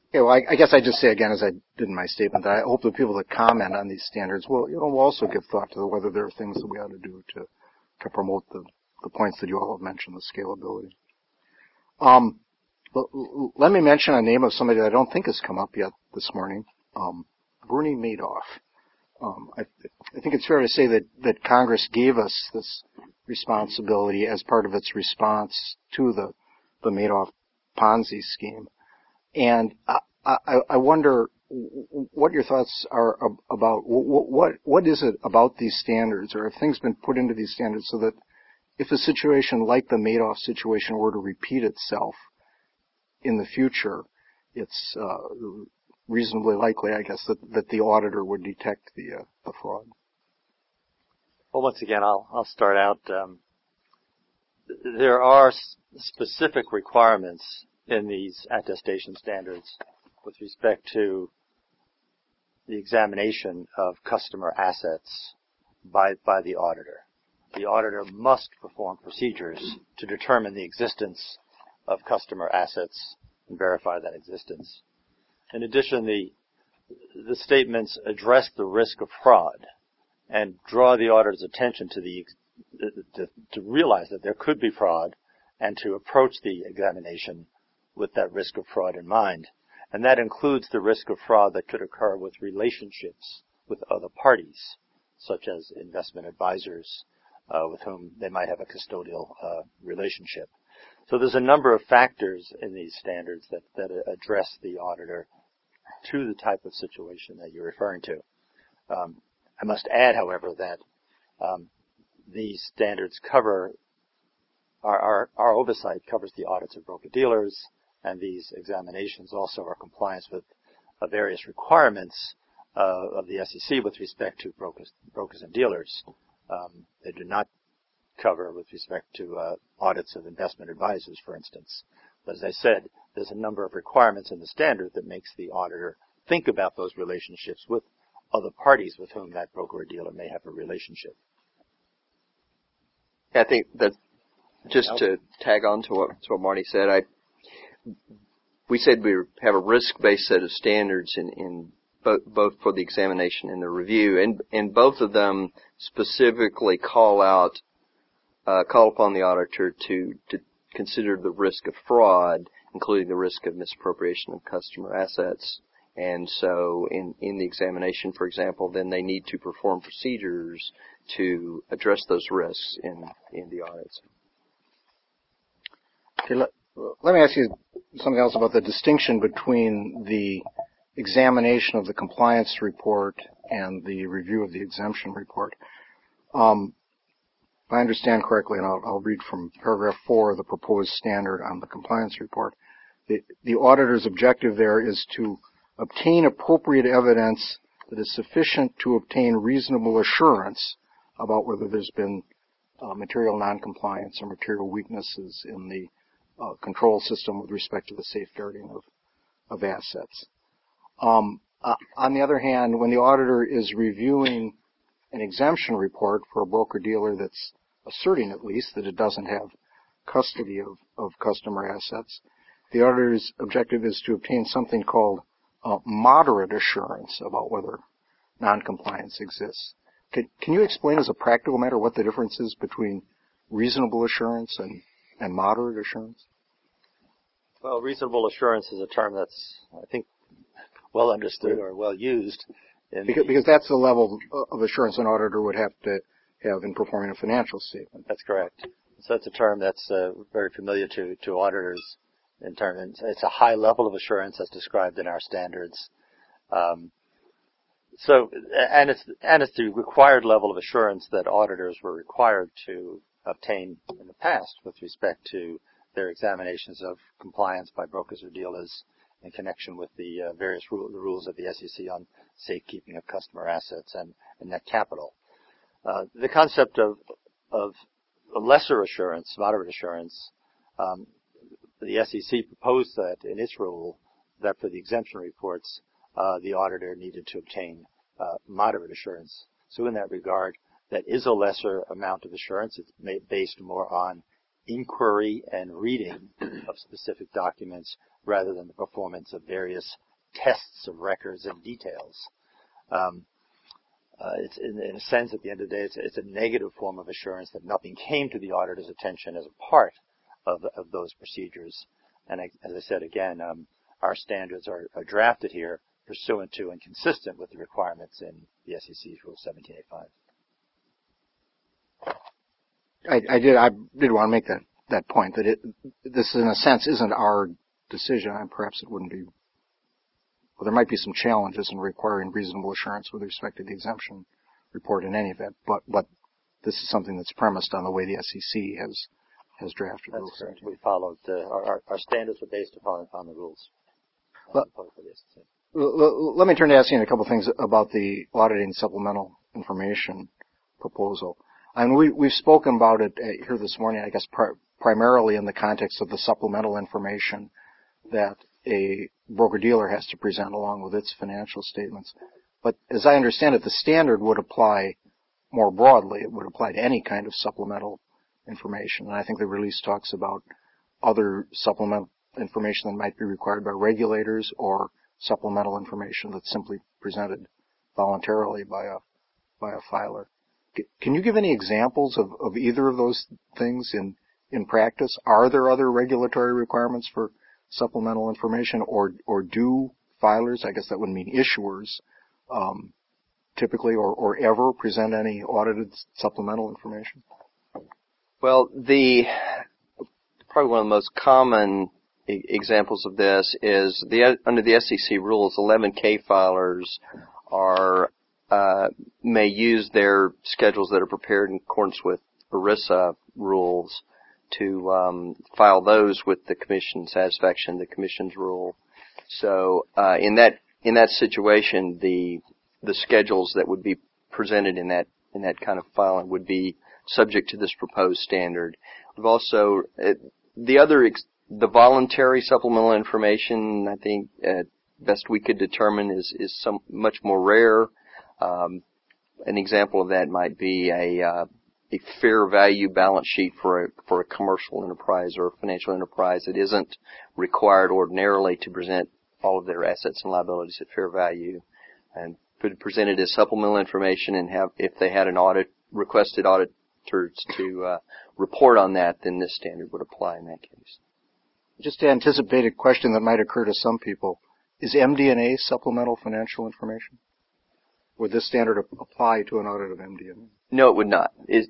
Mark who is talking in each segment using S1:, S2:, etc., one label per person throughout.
S1: Okay, well, I guess I just say again, as I did in my statement, that I hope the people that comment on these standards will also give thought to whether there are things that we ought to do to promote the points that you all have mentioned, the scalability. Let me mention a name of somebody that I don't think has come up yet this morning, Bernie Madoff. I think it's fair to say that Congress gave us this responsibility as part of its response to the Madoff Ponzi scheme. And I wonder what your thoughts are about what is it about these standards, or have things been put into these standards so that if a situation like the Madoff situation were to repeat itself in the future, it's reasonably likely, I guess, that the auditor would detect the fraud.
S2: Well, once again, I'll start out. There are specific requirements in these attestation standards with respect to the examination of customer assets by the auditor. The auditor must perform procedures to determine the existence of customer assets and verify that existence. In addition, the statements address the risk of fraud and draw the auditor's attention to realize that there could be fraud and to approach the examination with that risk of fraud in mind. And that includes the risk of fraud that could occur with relationships with other parties, such as investment advisors with whom they might have a custodial relationship. So there's a number of factors in these standards that address the auditor to the type of situation that you're referring to. I must add, however, that these standards cover our oversight covers the audits of broker-dealers, and these examinations also are compliance with various requirements of the SEC with respect to brokers and dealers. They do not cover with respect to audits of investment advisors, for instance. But as I said, there's a number of requirements in the standard that makes the auditor think about those relationships with other parties with whom that broker or dealer may have a relationship.
S3: I think that just to tag on to what Marty said, we said we have a risk-based set of standards in both for the examination and the review, and both of them specifically call upon the auditor to consider the risk of fraud, including the risk of misappropriation of customer assets. And so in the examination, for example, then they need to perform procedures to address those risks in the audits.
S1: Okay, let me ask you something else about the distinction between the examination of the compliance report and the review of the exemption report. If I understand correctly, and I'll read from paragraph 4 of the proposed standard on the compliance report, the auditor's objective there is to obtain appropriate evidence that is sufficient to obtain reasonable assurance about whether there's been material noncompliance or material weaknesses in the control system with respect to the safeguarding of assets. On the other hand, when the auditor is reviewing an exemption report for a broker-dealer that's asserting at least that it doesn't have custody of customer assets, the auditor's objective is to obtain something called moderate assurance about whether noncompliance exists. Can you explain as a practical matter what the difference is between reasonable assurance and moderate assurance?
S2: Well, reasonable assurance is a term that's, I think, well understood or well used.
S1: Because that's the level of assurance an auditor would have to have in performing a financial statement.
S2: That's correct. So that's a term that's very familiar to auditors. In terms, it's a high level of assurance as described in our standards. And it's the required level of assurance that auditors were required to obtain in the past with respect to their examinations of compliance by brokers or dealers in connection with the various rules of the SEC on safekeeping of customer assets and net capital. The concept of lesser assurance, moderate assurance, the SEC proposed that in its rule that for the exemption reports, the auditor needed to obtain moderate assurance. So in that regard, that is a lesser amount of assurance. It's based more on inquiry and reading of specific documents rather than the performance of various tests of records and details. It's in a sense, at the end of the day, it's a negative form of assurance that nothing came to the auditor's attention as a part of those procedures. And as I said again, our standards are drafted here pursuant to and consistent with the requirements in the SEC's Rule 1785.
S1: I did want to make that point that this in a sense isn't our decision, and perhaps it wouldn't be. Well, there might be some challenges in requiring reasonable assurance with respect to the exemption report in any event, but this is something that's premised on the way the SEC has drafted
S2: That's
S1: Rule 17.
S2: We followed our standards were based upon the rules.
S1: Let me turn to asking a couple things about the auditing supplemental information proposal. And we've spoken about it here this morning, I guess, primarily in the context of the supplemental information that a broker-dealer has to present along with its financial statements. But as I understand it, the standard would apply more broadly. It would apply to any kind of supplemental information. And I think the release talks about other supplemental information that might be required by regulators or supplemental information that's simply presented voluntarily by a filer. Can you give any examples of either of those things in practice? Are there other regulatory requirements for supplemental information, or do filers, I guess that would mean issuers, typically or ever present any audited supplemental information?
S3: Well, probably one of the most common examples of this is under the SEC rules, 11K filers may use their schedules that are prepared in accordance with ERISA rules to file those with the Commission satisfaction, the Commission's rule. So in that situation, the schedules that would be presented in that kind of filing would be subject to this proposed standard. We've also the voluntary supplemental information, I think best we could determine is much more rare. An example of that might be a fair value balance sheet for a commercial enterprise or a financial enterprise that isn't required ordinarily to present all of their assets and liabilities at fair value, and presented as supplemental information, and if they had requested auditors to report on that, then this standard would apply in that case.
S1: Just to anticipate a question that might occur to some people, is MD&A supplemental financial information? Would this standard apply to an audit of MD&A?
S3: No, it would not.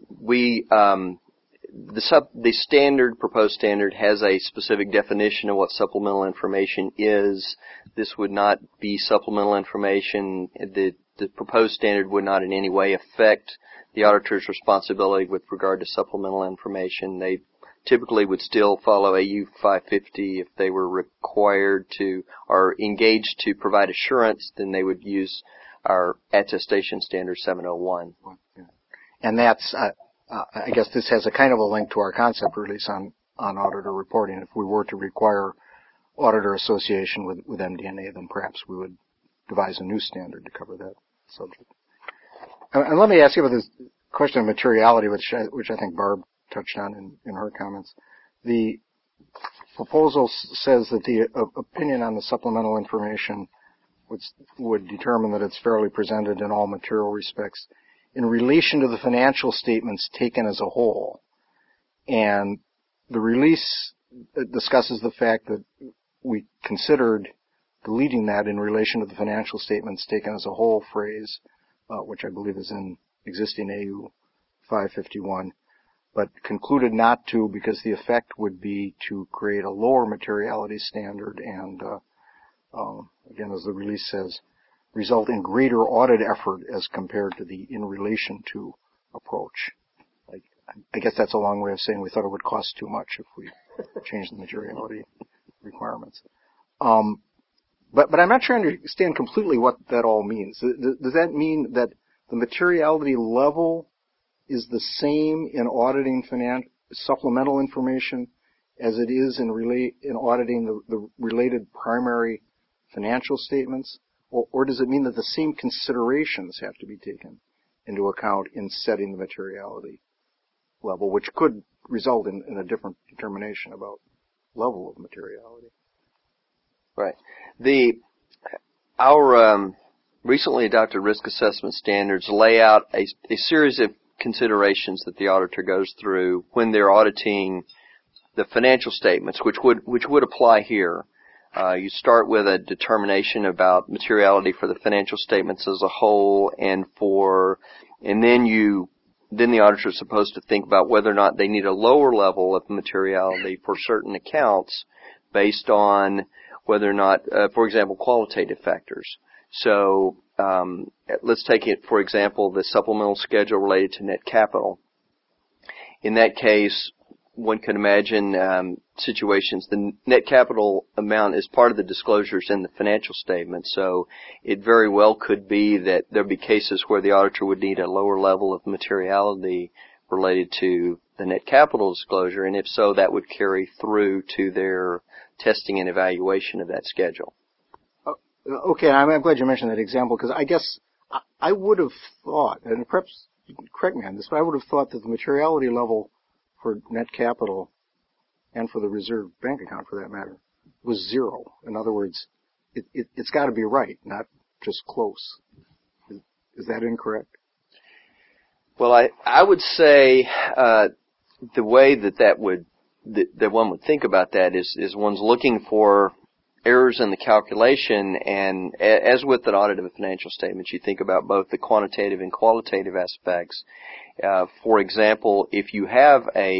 S3: The proposed standard has a specific definition of what supplemental information is. This would not be supplemental information. The proposed standard would not in any way affect the auditor's responsibility with regard to supplemental information. They typically would still follow AU 550 if they were required to or engaged to provide assurance. Then they would use our attestation standard 701.
S1: And that's, I guess this has a kind of a link to our concept release on auditor reporting. If we were to require auditor association with MD&A, then perhaps we would devise a new standard to cover that subject. And let me ask you about this question of materiality, which I think Barb touched on in her comments. The proposal says that the opinion on the supplemental information would determine that it's fairly presented in all material respects in relation to the financial statements taken as a whole. And the release discusses the fact that we considered deleting that in relation to the financial statements taken as a whole phrase, which I believe is in existing AU 551, but concluded not to because the effect would be to create a lower materiality standard and, again, as the release says, result in greater audit effort as compared to the in relation to approach. I guess that's a long way of saying we thought it would cost too much if we changed the materiality requirements. But I'm not sure I understand completely what that all means. Does that mean that the materiality level is the same in auditing supplemental information as it is in auditing the related primary financial statements? Or does it mean that the same considerations have to be taken into account in setting the materiality level, which could result in a different determination about level of materiality.
S3: Right. Our recently adopted risk assessment standards lay out a series of considerations that the auditor goes through when they're auditing the financial statements, which would apply here. You start with a determination about materiality for the financial statements as a whole, and then the auditor is supposed to think about whether or not they need a lower level of materiality for certain accounts based on whether or not, for example, qualitative factors. So let's take it, for example, the supplemental schedule related to net capital. In that case, one can imagine situations. The net capital amount is part of the disclosures in the financial statement, so it very well could be that there would be cases where the auditor would need a lower level of materiality related to the net capital disclosure, and if so, that would carry through to their testing and evaluation of that schedule.
S1: Okay, I'm glad you mentioned that example, because I guess I would have thought, and perhaps you can correct me on this, but I would have thought that the materiality level for net capital and for the reserve bank account, for that matter, was 0. In other words, it's got to be right, not just close. Is that incorrect?
S3: Well, I would say the way that one would think about that is one's looking for errors in the calculation, and as with an audit of a financial statement, you think about both the quantitative and qualitative aspects. For example, if you have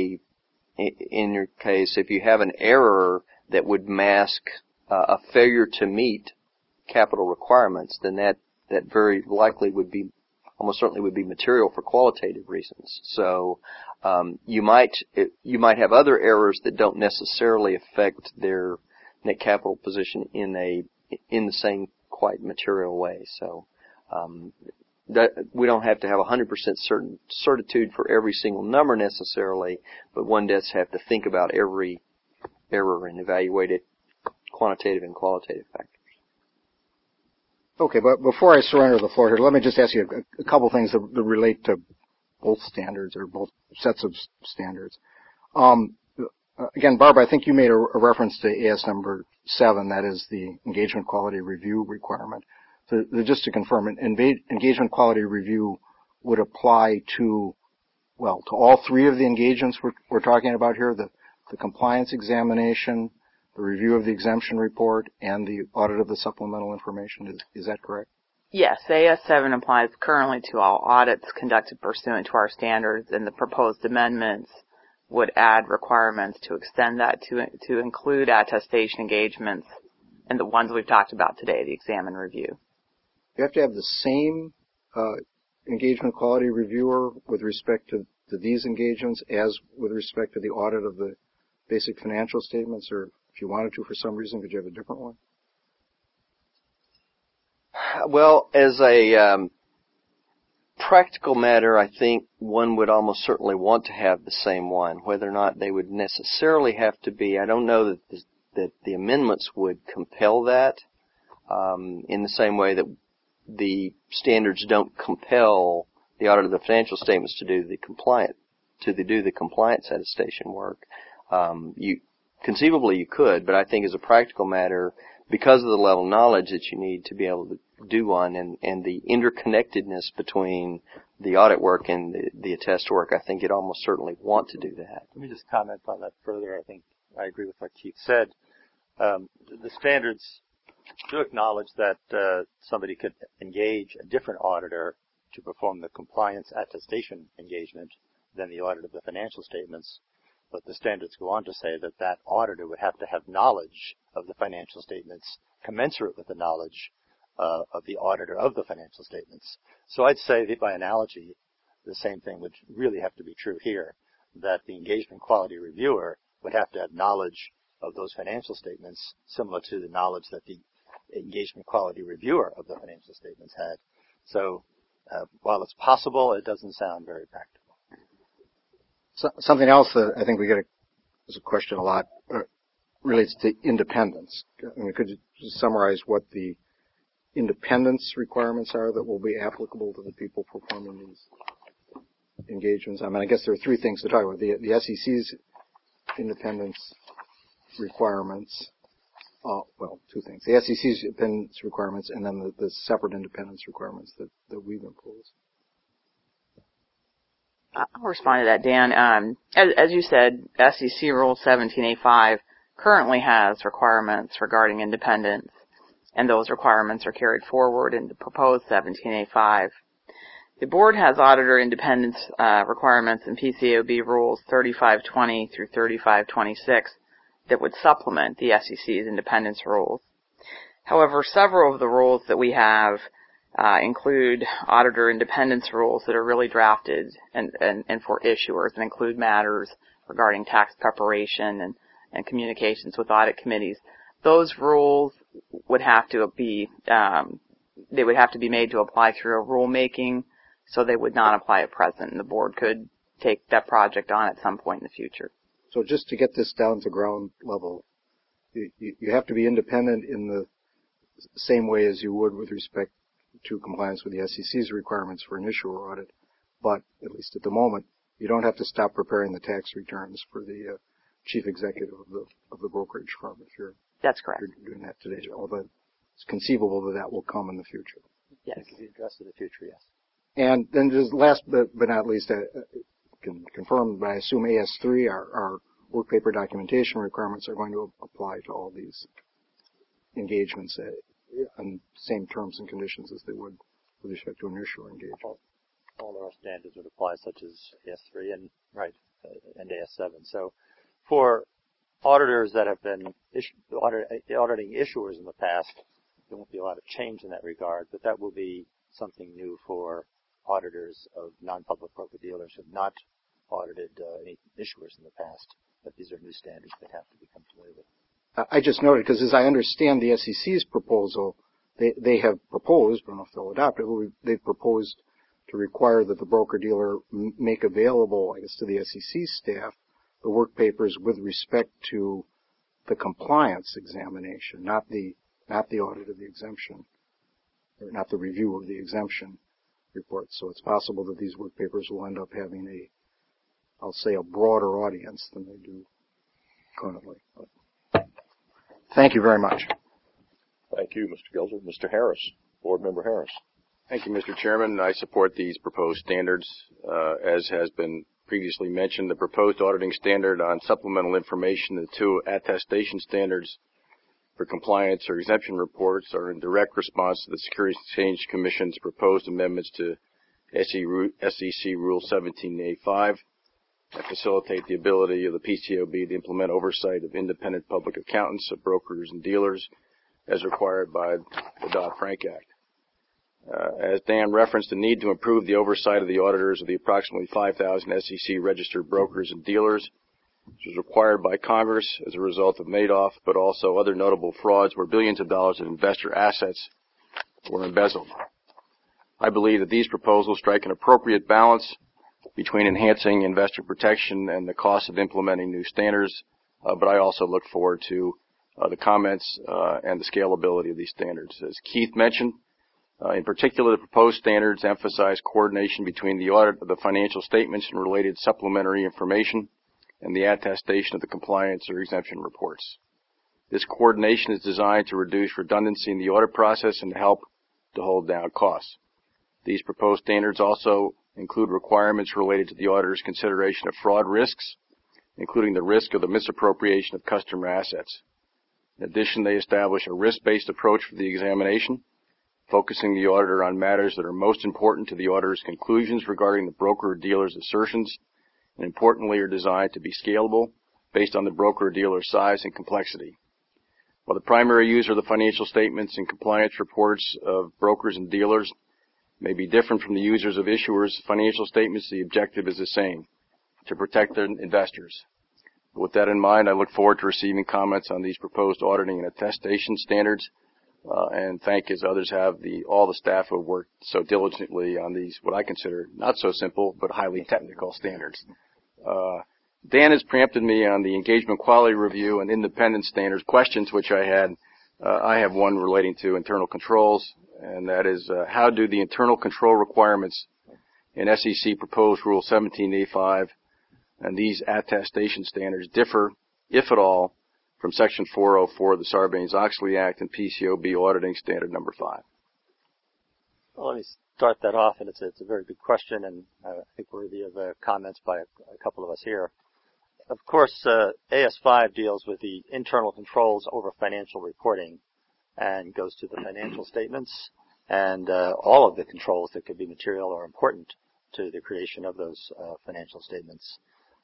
S3: in your case, if you have an error that would mask a failure to meet capital requirements, then that very likely almost certainly would be material for qualitative reasons. So you might have other errors that don't necessarily affect their net capital position in the same quite material way. So that we don't have to have 100% certitude for every single number necessarily, but one does have to think about every error and evaluate it, quantitative and qualitative factors.
S1: Okay, but before I surrender the floor here, let me just ask you a couple things that relate to both standards or both sets of standards. Again, Barbara, I think you made a reference to AS number 7, that is the engagement quality review requirement. So just to confirm, engagement quality review would apply to all 3 of the engagements we're talking about here, the compliance examination, the review of the exemption report, and the audit of the supplemental information. Is that correct?
S4: Yes, AS7 applies currently to all audits conducted pursuant to our standards, and the proposed amendments would add requirements to extend that to include attestation engagements and the ones we've talked about today, the exam and review.
S1: You have to have the same engagement quality reviewer with respect to these engagements as with respect to the audit of the basic financial statements, or if you wanted to for some reason, could you have a different one?
S3: Well, as a practical matter, I think one would almost certainly want to have the same one. Whether or not they would necessarily have to be, I don't know that the amendments would compel that, in the same way that the standards don't compel the audit of the financial statements to do the compliance attestation work. Conceivably you could, but I think as a practical matter, because of the level of knowledge that you need to be able to do one and the interconnectedness between the audit work and the attest work, I think you'd almost certainly want to do that.
S2: Let me just comment on that further. I think I agree with what Keith said. The standards do acknowledge that somebody could engage a different auditor to perform the compliance attestation engagement than the audit of the financial statements. But the standards go on to say that that auditor would have to have knowledge of the financial statements commensurate with the knowledge of the auditor of the financial statements. So I'd say that by analogy, the same thing would really have to be true here, that the engagement quality reviewer would have to have knowledge of those financial statements similar to the knowledge that the engagement quality reviewer of the financial statements had. So while it's possible, it doesn't sound very practical.
S1: Something else that I think we get as a question a lot relates to independence. I mean, could you just summarize what the independence requirements are that will be applicable to the people performing these? engagements. I mean, I guess there are three things to talk about. The SEC's independence requirements. Well, two things. The SEC's independence requirements and then the separate independence requirements that we've imposed.
S4: I'll respond to that, Dan. As you said, SEC Rule 17A5 currently has requirements regarding independence, and those requirements are carried forward in the proposed 17A5. The board has auditor independence requirements in PCAOB Rules 3520 through 3526 that would supplement the SEC's independence rules. However, several of the rules that we have include auditor independence rules that are really drafted and for issuers and include matters regarding tax preparation and communications with audit committees. Those rules would have to be they would have to be made to apply through a rulemaking, so they would not apply at present, and the board could take that project on at some point in the future.
S1: So just to get this down to ground level, you have to be independent in the same way as you would with respect to compliance with the SEC's requirements for an issuer audit, but at least at the moment, you don't have to stop preparing the tax returns for the chief executive of the brokerage firm if you're
S4: That's correct.
S1: You're doing that today. Although it's conceivable that will come in the future.
S4: Yes.
S2: It can be addressed in the future, yes.
S1: And then just last but not least, can confirm, but I assume AS3, our work paper documentation requirements, are going to apply to all these engagements on same terms and conditions as they would with respect to an issuer engagement.
S2: All our standards would apply, such as AS3 and AS7. So for auditors that have been auditing issuers in the past, there won't be a lot of change in that regard, but that will be something new for auditors of non-public broker-dealers who have not audited any issuers in the past. But these are new standards they have to become familiar with.
S1: I just noted, because as I understand the SEC's proposal, they have proposed, I don't know if they'll adopt it, but they've proposed to require that the broker-dealer make available, I guess, to the SEC staff the work papers with respect to the compliance examination, not the audit of the exemption, or not the review of the exemption report. So it's possible that these work papers will end up having I'll say a broader audience than they do currently. Thank you very much.
S5: Thank you, Mr. Gilzer. Mr. Harris, Board Member Harris.
S6: Thank you, Mr. Chairman. I support these proposed standards. As has been previously mentioned, the proposed auditing standard on supplemental information, the two attestation standards for compliance or exemption reports, are in direct response to the Securities and Exchange Commission's proposed amendments to SEC Rule 17A5 that facilitate the ability of the PCAOB to implement oversight of independent public accountants of brokers and dealers as required by the Dodd-Frank Act. As Dan referenced, the need to improve the oversight of the auditors of the approximately 5,000 SEC registered brokers and dealers, which was required by Congress as a result of Madoff, but also other notable frauds where billions of dollars of investor assets were embezzled. I believe that these proposals strike an appropriate balance between enhancing investor protection and the cost of implementing new standards, but I also look forward to the comments and the scalability of these standards. As Keith mentioned, in particular, the proposed standards emphasize coordination between the audit of the financial statements and related supplementary information and the attestation of the compliance or exemption reports. This coordination is designed to reduce redundancy in the audit process and to help to hold down costs. These proposed standards also include requirements related to the auditor's consideration of fraud risks, including the risk of the misappropriation of customer assets. In addition, they establish a risk-based approach for the examination, focusing the auditor on matters that are most important to the auditor's conclusions regarding the broker or dealer's assertions, and importantly are designed to be scalable based on the broker or dealer's size and complexity. While the primary user of the financial statements and compliance reports of brokers and dealers may be different from the users of issuers' financial statements, the objective is the same, to protect their investors. With that in mind, I look forward to receiving comments on these proposed auditing and attestation standards, and thank, as others have, all the staff who have worked so diligently on these, what I consider not so simple, but highly technical standards. Dan has preempted me on the engagement quality review and independence standards questions, which I had. I have one relating to internal controls, and that is, how do the internal control requirements in SEC proposed Rule 17A5, and these attestation standards differ, if at all, from Section 404 of the Sarbanes-Oxley Act and PCAOB Auditing Standard Number 5.
S2: Well, let me start that off, and it's a very good question, and I think worthy of comments by a couple of us here. Of course, AS5 deals with the internal controls over financial reporting and goes to the financial statements and all of the controls that could be material or important to the creation of those financial statements.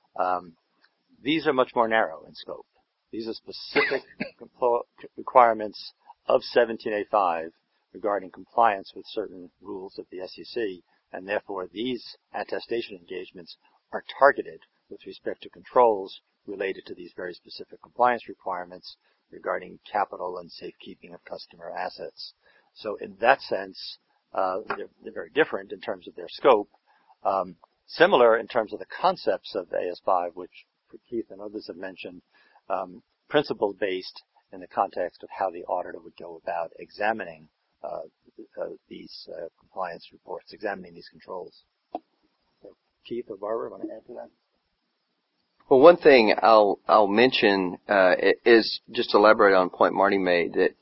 S2: These are much more narrow in scope. These are specific requirements of 17A5 regarding compliance with certain rules of the SEC, and therefore these attestation engagements are targeted with respect to controls related to these very specific compliance requirements regarding capital and safekeeping of customer assets. So in that sense, they're very different in terms of their scope. Similar in terms of the concepts of AS5, which Keith and others have mentioned, principle-based in the context of how the auditor would go about examining these compliance reports, examining these controls. So Keith or Barbara, want to add to that?
S3: Well, one thing I'll mention is just to elaborate on a point Marty made, that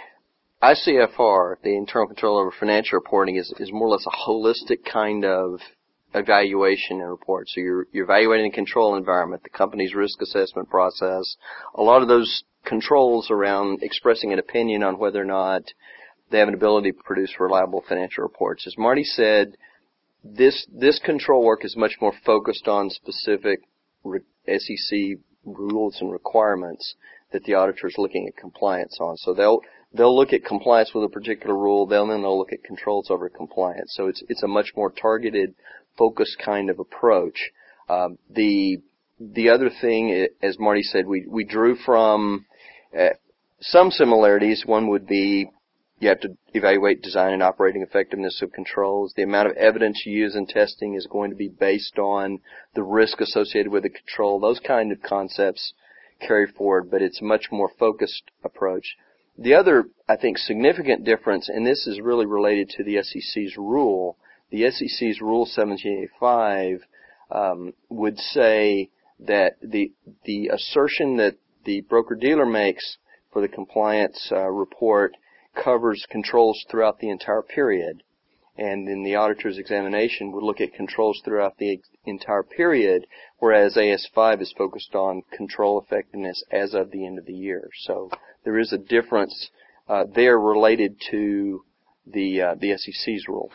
S3: ICFR, the internal control over financial reporting, is more or less a holistic kind of evaluation and report. So you're evaluating the control environment, the company's risk assessment process, a lot of those controls around expressing an opinion on whether or not they have an ability to produce reliable financial reports. As Marty said, this control work is much more focused on specific SEC rules and requirements that the auditor is looking at compliance on. So they'll look at compliance with a particular rule, then they'll look at controls over compliance. So it's a much more targeted, focused kind of approach. The other thing, as Marty said, we drew from some similarities. One would be you have to evaluate design and operating effectiveness of controls. The amount of evidence you use in testing is going to be based on the risk associated with the control. Those kind of concepts carry forward, but it's a much more focused approach. The other, I think, significant difference, and this is really related to the SEC's rule, the SEC's Rule 17A5 would say that the assertion that the broker-dealer makes for the compliance report covers controls throughout the entire period, and then the auditor's examination would look at controls throughout the entire period, whereas AS5 is focused on control effectiveness as of the end of the year. So there is a difference there related to the SEC's rule.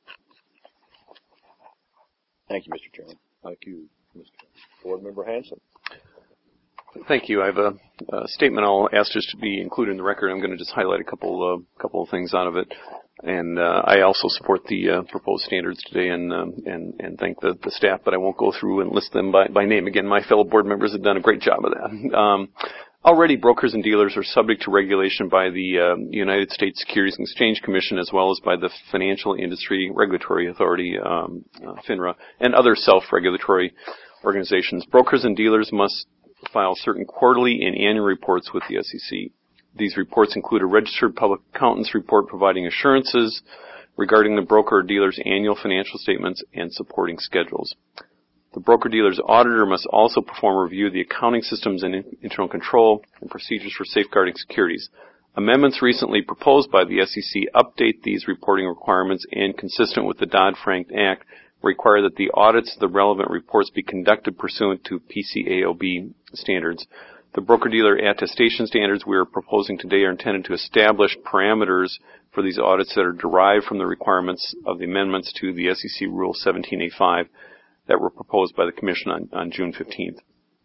S5: Thank you, Mr. Chairman. Thank you, Mr. Board Member Hanson.
S7: Thank you. I have a statement I'll ask just to be included in the record. I'm going to just highlight a couple of things out of it. And I also support the proposed standards today and thank the staff, but I won't go through and list them by name. Again, my fellow board members have done a great job of that. Already, brokers and dealers are subject to regulation by the United States Securities and Exchange Commission, as well as by the Financial Industry Regulatory Authority, FINRA, and other self-regulatory organizations. Brokers and dealers must file certain quarterly and annual reports with the SEC. These reports include a registered public accountant's report providing assurances regarding the broker or dealer's annual financial statements and supporting schedules. The broker-dealer's auditor must also perform a review of the accounting systems and internal control and procedures for safeguarding securities. Amendments recently proposed by the SEC update these reporting requirements and, consistent with the Dodd-Frank Act, require that the audits of the relevant reports be conducted pursuant to PCAOB standards. The broker-dealer attestation standards we are proposing today are intended to establish parameters for these audits that are derived from the requirements of the amendments to the SEC Rule 17A5 that were proposed by the Commission on June 15th.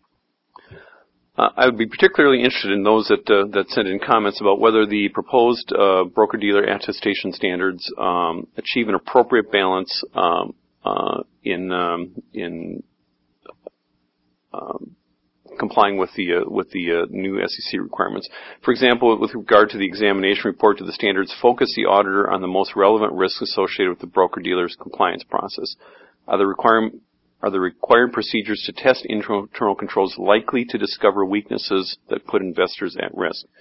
S7: I would be particularly interested in those that sent in comments about whether the proposed broker-dealer attestation standards achieve an appropriate balance in complying with the new SEC requirements. For example, with regard to the examination report, do the standards focus the auditor on the most relevant risks associated with the broker-dealer's compliance process? Are the required procedures to test internal controls likely to discover weaknesses that put investors at risk?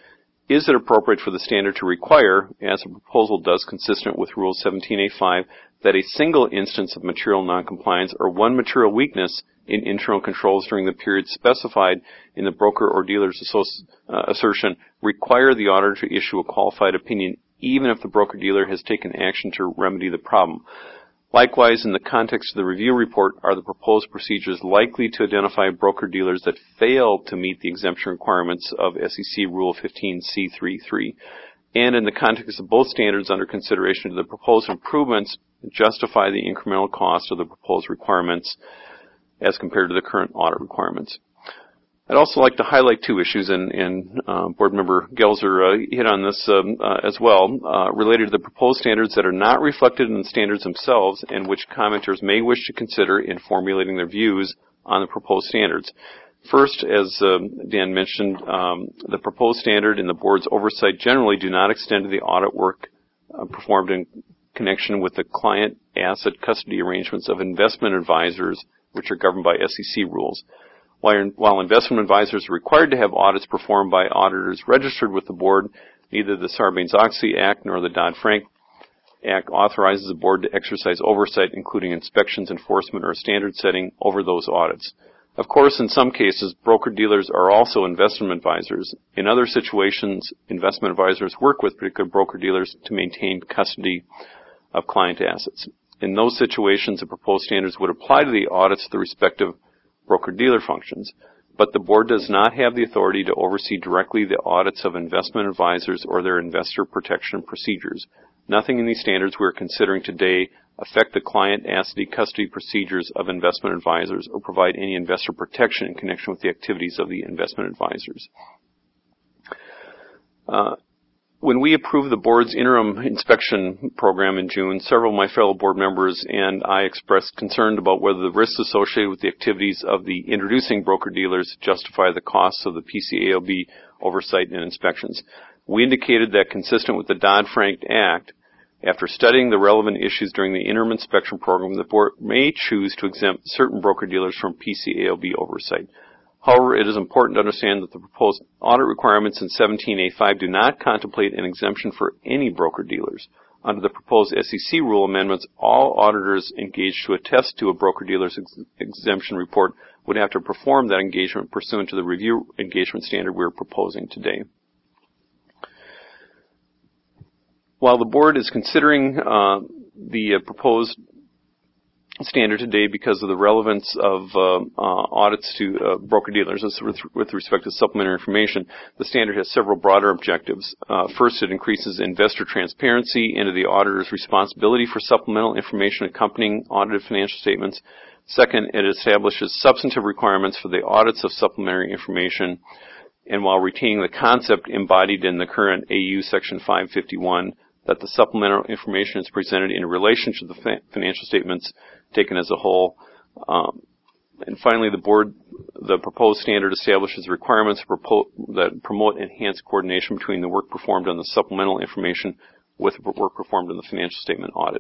S7: Is it appropriate for the standard to require, as the proposal does consistent with Rule 17A5, that a single instance of material noncompliance or one material weakness in internal controls during the period specified in the broker or dealer's assertion require the auditor to issue a qualified opinion even if the broker-dealer has taken action to remedy the problem? Likewise, in the context of the review report, are the proposed procedures likely to identify broker-dealers that fail to meet the exemption requirements of SEC Rule 15C3.3? And in the context of both standards under consideration, do the proposed improvements justify the incremental cost of the proposed requirements as compared to the current audit requirements? I'd also like to highlight two issues, and Board Member Gelser hit on this as well, related to the proposed standards that are not reflected in the standards themselves and which commenters may wish to consider in formulating their views on the proposed standards. First, as Dan mentioned, the proposed standard and the Board's oversight generally do not extend to the audit work performed in connection with the client asset custody arrangements of investment advisors, which are governed by SEC rules. While investment advisors are required to have audits performed by auditors registered with the Board, neither the Sarbanes-Oxley Act nor the Dodd-Frank Act authorizes the Board to exercise oversight, including inspections, enforcement, or standard setting over those audits. Of course, in some cases, broker-dealers are also investment advisors. In other situations, investment advisors work with particular broker-dealers to maintain custody of client assets. In those situations, the proposed standards would apply to the audits of the respective broker-dealer functions, but the Board does not have the authority to oversee directly the audits of investment advisors or their investor protection procedures. Nothing in these standards we are considering today affect the client asset custody procedures of investment advisors or provide any investor protection in connection with the activities of the investment advisors. When we approved the Board's interim inspection program in June, several of my fellow Board members and I expressed concern about whether the risks associated with the activities of the introducing broker-dealers justify the costs of the PCAOB oversight and inspections. We indicated that consistent with the Dodd-Frank Act, after studying the relevant issues during the interim inspection program, the Board may choose to exempt certain broker-dealers from PCAOB oversight. However, it is important to understand that the proposed audit requirements in 17A5 do not contemplate an exemption for any broker-dealers. Under the proposed SEC rule amendments, all auditors engaged to attest to a broker-dealer's exemption report would have to perform that engagement pursuant to the review engagement standard we are proposing today. While the Board is considering the proposed standard today because of the relevance of audits to broker-dealers with respect to supplementary information, the standard has several broader objectives. First, it increases investor transparency into the auditor's responsibility for supplemental information accompanying audited financial statements. Second, it establishes substantive requirements for the audits of supplementary information, and while retaining the concept embodied in the current AU Section 551, that the supplemental information is presented in relation to the financial statements taken as a whole. And finally, the proposed standard establishes requirements that promote enhanced coordination between the work performed on the supplemental information with work performed in the financial statement audit.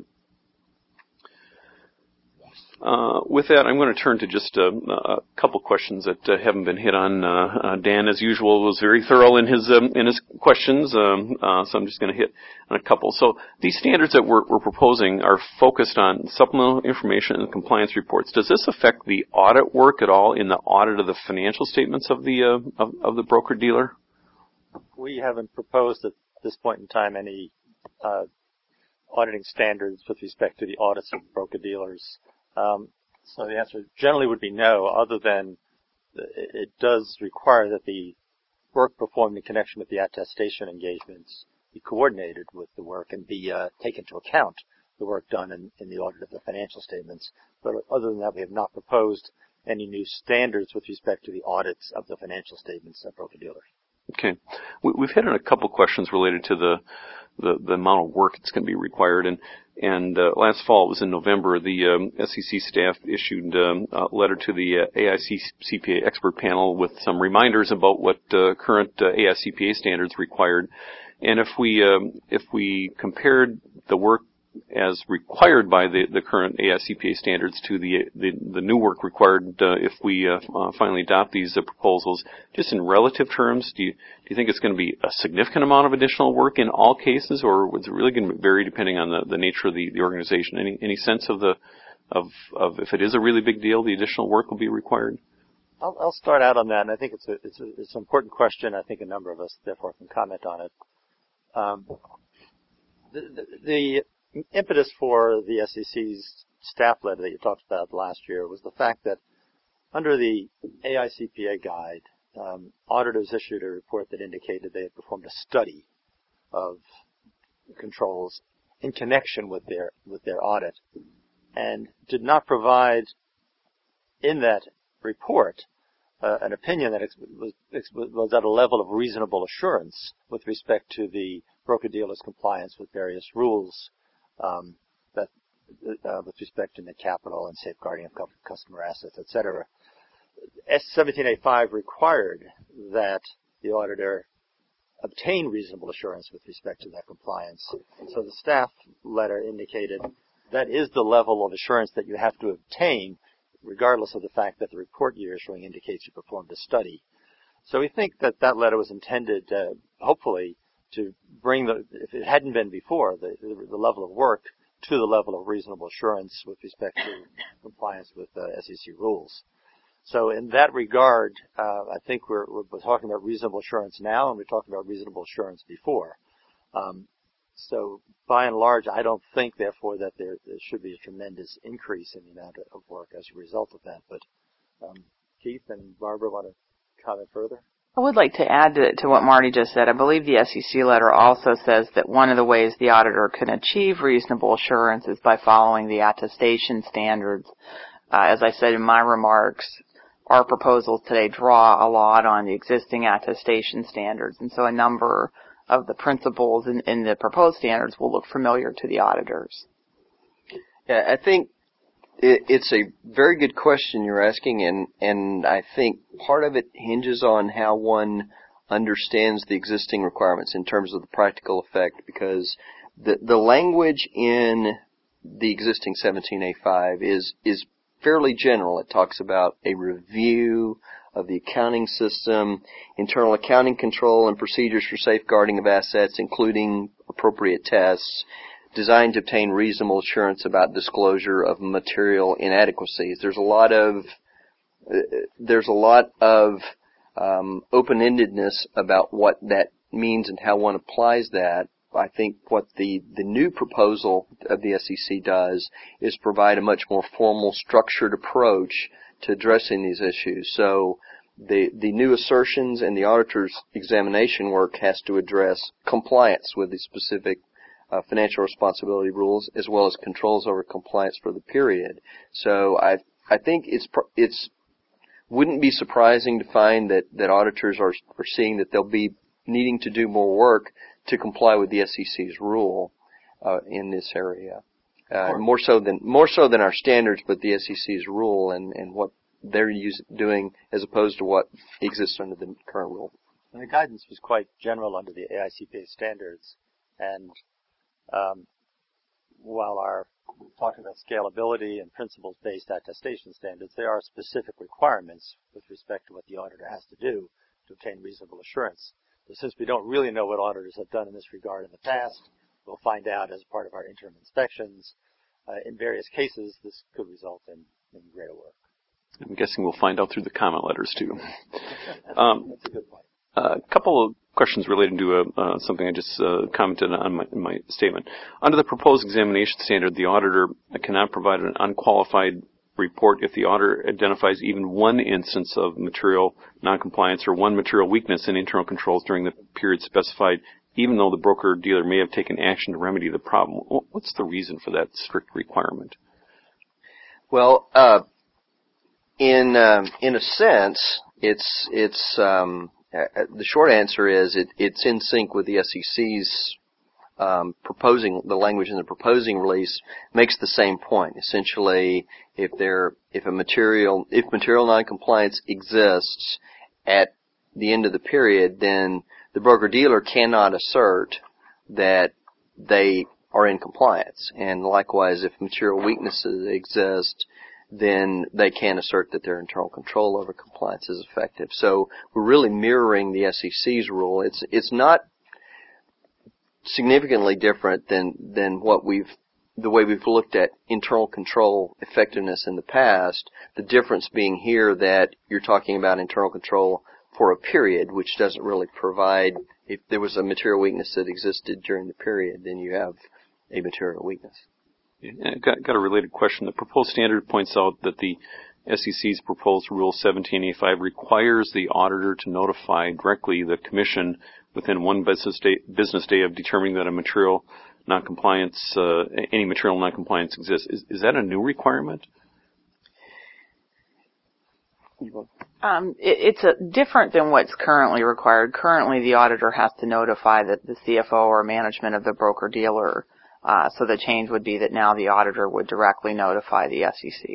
S7: With that, I'm going to turn to just a couple questions that haven't been hit on. Dan, as usual, was very thorough in his questions, so I'm just going to hit on a couple. So these standards that we're proposing are focused on supplemental information and compliance reports. Does this affect the audit work at all in the audit of the financial statements of the broker-dealer?
S2: We haven't proposed at this point in time any auditing standards with respect to the audits of broker-dealers. So the answer generally would be no, other than it does require that the work performed in connection with the attestation engagements be coordinated with the work and be taken into account, the work done in the audit of the financial statements. But other than that, we have not proposed any new standards with respect to the audits of the financial statements of broker-dealers.
S7: Okay. We've had a couple questions related to the amount of work that's going to be required. And last fall, it was in November, the SEC staff issued a letter to the AICPA expert panel with some reminders about what current AICPA standards required. And if we compared the work as required by the current AICPA standards to the new work required if we finally adopt these proposals, just in relative terms, do you think it's going to be a significant amount of additional work in all cases, or is it really going to vary depending on the nature of the organization? Any sense of if it is a really big deal, the additional work will be required?
S2: I'll start out on that, and I think it's an important question. I think a number of us therefore can comment on it. The impetus for the SEC's staff letter that you talked about last year was the fact that under the AICPA guide, auditors issued a report that indicated they had performed a study of controls in connection with their audit, and did not provide in that report an opinion that was at a level of reasonable assurance with respect to the broker-dealer's compliance with various rules with respect to net capital and safeguarding of customer assets, etc. S1785 required that the auditor obtain reasonable assurance with respect to that compliance. And so the staff letter indicated that is the level of assurance that you have to obtain, regardless of the fact that the report you're issuing indicates you performed a study. So we think that that letter was intended, hopefully, to bring if it hadn't been before, the level of work to the level of reasonable assurance with respect to compliance with SEC rules. So in that regard, I think we're talking about reasonable assurance now, and we're talking about reasonable assurance before. So by and large, I don't think, therefore, that there should be a tremendous increase in the amount of work as a result of that. But Keith and Barbara want to comment further?
S4: I would like to add to what Marty just said. I believe the SEC letter also says that one of the ways the auditor can achieve reasonable assurance is by following the attestation standards. As I said in my remarks, our proposals today draw a lot on the existing attestation standards, and so a number of the principles in the proposed standards will look familiar to the auditors.
S3: Yeah, I think it's a very good question you're asking, and I think part of it hinges on how one understands the existing requirements in terms of the practical effect, because the language in the existing 17A5 is fairly general. It talks about a review of the accounting system, internal accounting control and procedures for safeguarding of assets, including appropriate tests, designed to obtain reasonable assurance about disclosure of material inadequacies. There's a lot of open-endedness about what that means and how one applies that. I think what the new proposal of the SEC does is provide a much more formal, structured approach to addressing these issues. So the new assertions and the auditor's examination work has to address compliance with the specific financial responsibility rules, as well as controls over compliance for the period. So I think it's wouldn't be surprising to find that auditors are seeing that they'll be needing to do more work to comply with the SEC's rule in this area, more so than our standards, but the SEC's rule and what they're doing as opposed to what exists under the current rule.
S2: And the guidance was quite general under the AICPA standards, and while we're talking about scalability and principles-based attestation standards, there are specific requirements with respect to what the auditor has to do to obtain reasonable assurance. But since we don't really know what auditors have done in this regard in the past, we'll find out as part of our interim inspections. In various cases, this could result in greater work.
S7: I'm guessing we'll find out through the comment letters, too.
S2: That's a good point.
S7: A couple of questions relating to something I just commented on in my statement. Under the proposed examination standard, the auditor cannot provide an unqualified report if the auditor identifies even one instance of material noncompliance or one material weakness in internal controls during the period specified, even though the broker-dealer may have taken action to remedy the problem. What's the reason for that strict requirement?
S3: Well, in a sense, it's the short answer is it's in sync with the SEC's proposing. The language in the proposing release makes the same point. Essentially, if material noncompliance exists at the end of the period, then the broker-dealer cannot assert that they are in compliance. And likewise, if material weaknesses exist, then they can assert that their internal control over compliance is effective. So we're really mirroring the SEC's rule. It's not significantly different than the way we've looked at internal control effectiveness in the past. The difference being here that you're talking about internal control for a period, which doesn't really provide, if there was a material weakness that existed during the period, then you have a material weakness.
S7: Got a related question. The proposed standard points out that the SEC's proposed Rule 17A5 requires the auditor to notify directly the Commission within one business day of determining that a material noncompliance, any material noncompliance exists. Is that a new requirement?
S4: It's different than what's currently required. Currently, the auditor has to notify the CFO or management of the broker-dealer. So the change would be that now the auditor would directly notify the SEC.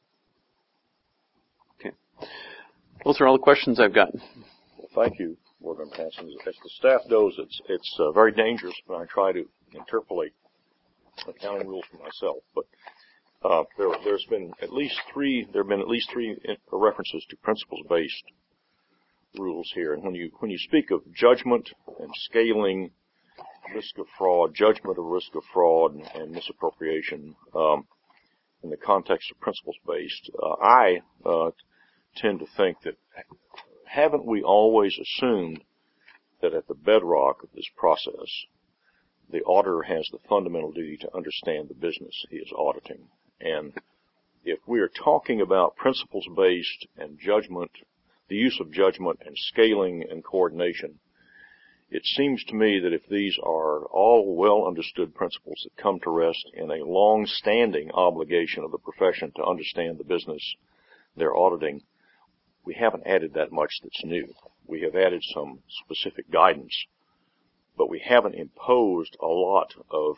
S7: Okay. Those are all the questions I've got.
S5: Well, thank you, Board Member Hanson. As the staff knows, it's very dangerous when I try to interpolate accounting rules for myself. But there have been at least three references to principles-based rules here. And when you speak of judgment and scaling, risk of fraud, judgment of risk of fraud and misappropriation in the context of principles-based, I tend to think that haven't we always assumed that at the bedrock of this process, the auditor has the fundamental duty to understand the business he is auditing? And if we are talking about principles-based and judgment, the use of judgment and scaling and coordination, it seems to me that if these are all well-understood principles that come to rest in a long-standing obligation of the profession to understand the business they're auditing, we haven't added that much that's new. We have added some specific guidance, but we haven't imposed a lot of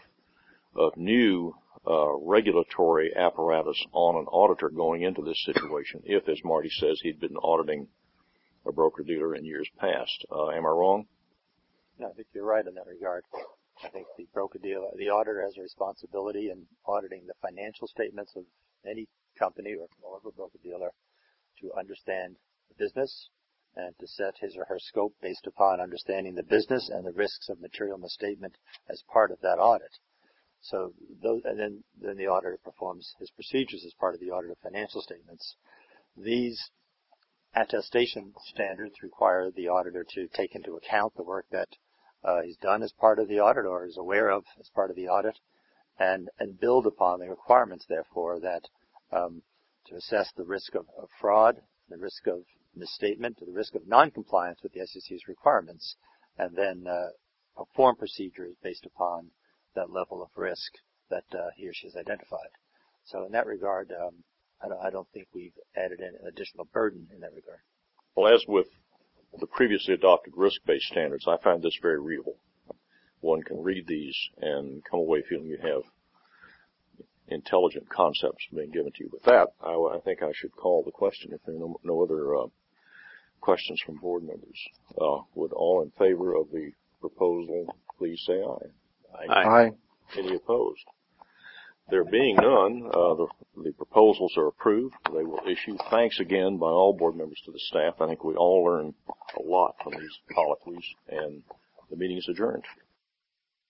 S5: new regulatory apparatus on an auditor going into this situation, if, as Marty says, he'd been auditing a broker-dealer in years past. Am I wrong?
S2: No, I think you're right in that regard. I think the broker-dealer, the auditor has a responsibility in auditing the financial statements of any company or of a broker-dealer to understand the business and to set his or her scope based upon understanding the business and the risks of material misstatement as part of that audit. So and then the auditor performs his procedures as part of the audit of financial statements. These attestation standards require the auditor to take into account the work that he's done as part of the audit or is aware of as part of the audit, and build upon the requirements, therefore, that to assess the risk of fraud, the risk of misstatement, the risk of noncompliance with the SEC's requirements, and then perform procedures based upon that level of risk that he or she has identified. So in that regard, I don't think we've added an additional burden in that regard.
S5: Well, as with the previously adopted risk-based standards, I find this very real. One can read these and come away feeling you have intelligent concepts being given to you. With that, I think I should call the question if there are no other questions from board members. Would all in favor of the proposal please say aye?
S1: Aye.
S5: Any opposed? There being none, the proposals are approved. They will issue. Thanks again by all board members to the staff. I think we all learned a lot from these colloquies, and the meeting is adjourned.